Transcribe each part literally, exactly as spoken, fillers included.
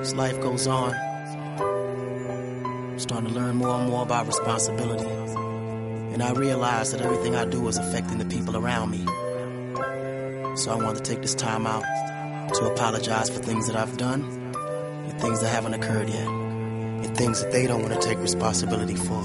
As life goes on, I'm starting to learn more and more about responsibility. And I realize that everything I do is affecting the people around me. So I want to take this time out to apologize for things that I've done and things that haven't occurred yet, and things that they don't want to take responsibility for.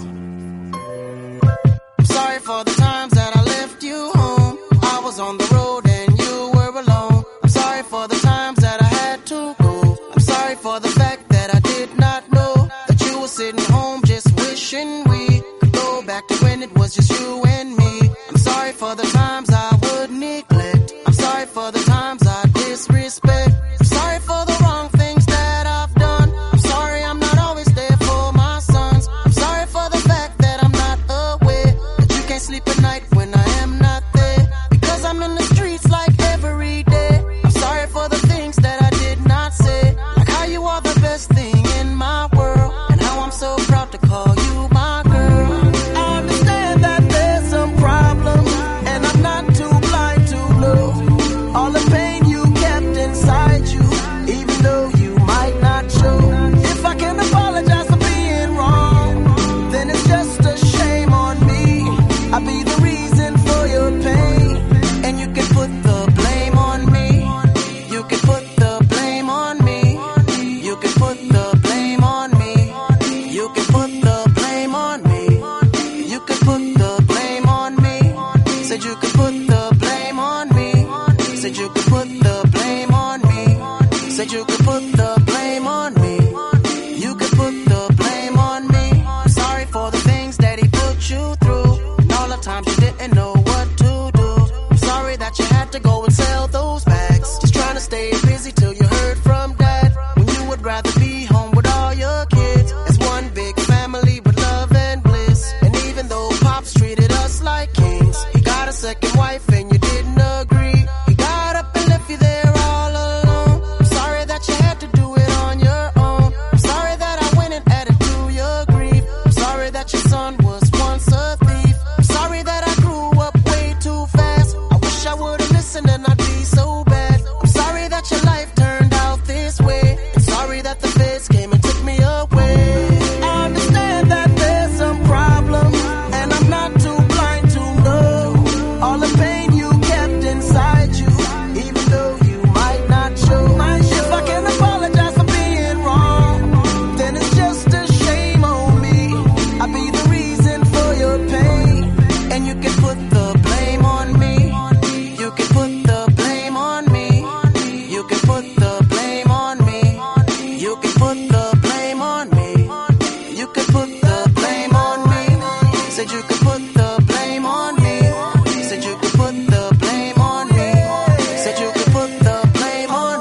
I'm sorry for the times that I left you home. I was on the road and you were alone. I'm sorry for the times that I had to go. I'm sorry for the fact that I did not know that you were sitting home just wishing we could go back to when it was just you and me. I'm sorry for the times I would neglect. I'm sorry for the times I disrespect. I'm sorry for the wrong things that I've done. I'm sorry I'm not always there for my sons. I'm sorry for the fact that I'm not aware that you can't sleep at night when I am not there, because I'm in the streets like every day. I'm sorry for the things that I did not say, like how you are the best thing in my world, and how I'm so proud to call you my girl. I understand that there's some problems, and I'm not too blind to know all the pain you kept inside you, even though you might not show. If I can apologize for being wrong, then it's just a shame on me. I'll be the reason for your pain, and you can put the blame on me. You can put the blame on me. You can put the blame on me. You can put the blame on me. You can put the blame on me. Said you could put the blame on me. Said you could put the blame on me. Said you could put the blame on me. You could put the blame on me. I'm sorry for the things that he put you through, and all the times you didn't know what to do. I'm sorry that you had to go and sell those bags, just trying to stay busy till you heard from dad, when you would rather be home with all your kids as one big family with love and bliss. And even though Pops treated us like kings, he got a second wife and you didn't agree. He got up and left you there all alone. I'm sorry that you had to do it on your own. I'm sorry that I went and added to your grief. I'm sorry that your son was once a thief. I'm sorry that I grew up way too fast. I wish I would've listened and I'd be so bad. I'm sorry that your life turned out this way, and sorry that the feds came and took me away. I understand that there's some problems, and I'm not too blind to know all the pain you kept inside you, even though you might not show. If I can apologize for being wrong, then it's just a shame on me. I'll be the reason for your pain, and you can put the blame on me. You can put the blame on me. You can put the blame on me. You can put the blame on me. You can put the blame on me. Said you could put the blame on me. Said you could put the blame on me. Said you could put the blame on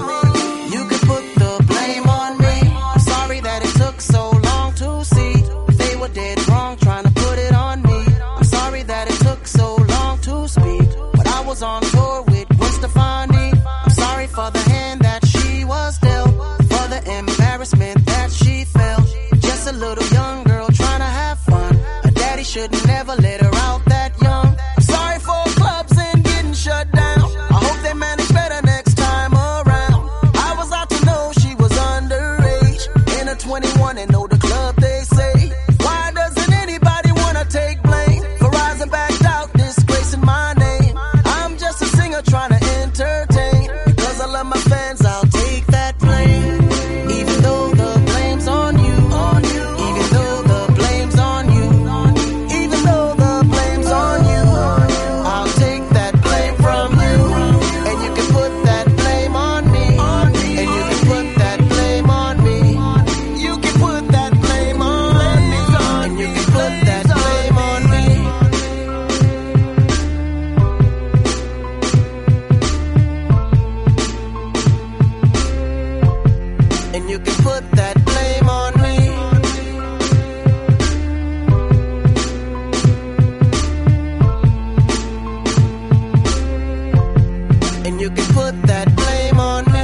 me. You could put the blame on me. I'm sorry that it took so long to see they were dead wrong trying to put it on me. I'm sorry that it took so long to speak, but I was on tour with Gwen Stefani. I'm sorry for the hand that she was dealt, for the embarrassment that she felt. Just a little young girl trying to have fun. Her daddy should never let her out that young. I'm sorry for clubs and getting shut down. I hope they manage better next time around. I was out to know she was underage, in her twenty-one and know the club they say. Why doesn't anybody wanna take blame for rising back out, disgracing my name? I'm just a singer trying to entertain. Because I love my fans, I'll take that blame. Even though the blame's on you, on you. Even though the blame's on you, even though the blame's on you, I'll take that blame from you. And you can put that blame on me. And you can put that blame on me. You can put that blame on me. And you can put that blame on me. And you can put that blame on me. And you can put that blame on me.